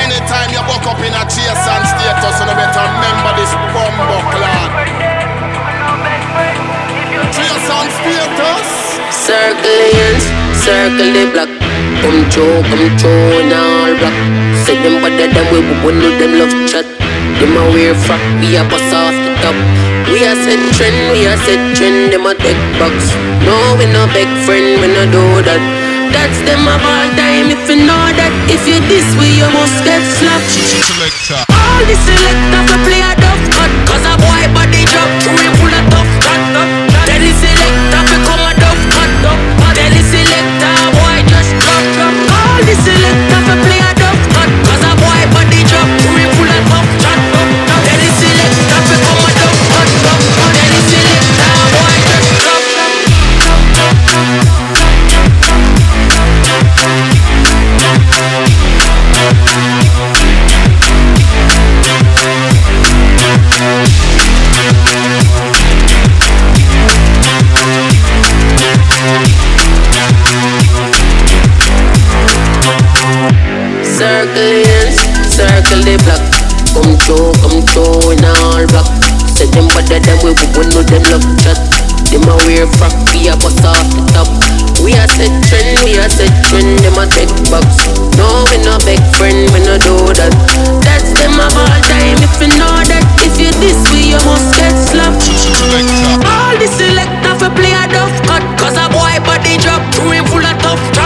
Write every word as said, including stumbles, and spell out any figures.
Anytime you buck up in a chase and status, you better remember this bumbo clan. Chase and status. Circle hands, circle the block. Come through, come through in all block. Say them better than we wouldn't do them love chat. Them a wear frock, we a bust off the top. We a set trend, we a set trend. Them a take box. No, we no beg friend, we no do that. That's them of all time. If you know that, if you this way, you must get slapped. Selector. All the selector for play a duff cut. Cause a boy body drop, through him full of tough cut. Then the selector become a duff cut. Then the selector, boy just drop, drop. All the selector for play a duff cut. Cause a boy body drop, through him full of tough cut. Then the selector become a duff cut. Then the selector, boy just drop, drop. Circle hands, circle the block. Come through, come through in all block. Say them better than we wouldn't know them love chat. Them a wear frock, we a bust off the top. We a set trend, we a set trend. Them a take box. No, we no beg friend, we no do that. That's them of all time. If you know that, if you this way, you must get slapped. All the selector for play a duff cut. Cause a boy body drop, through him full of tough.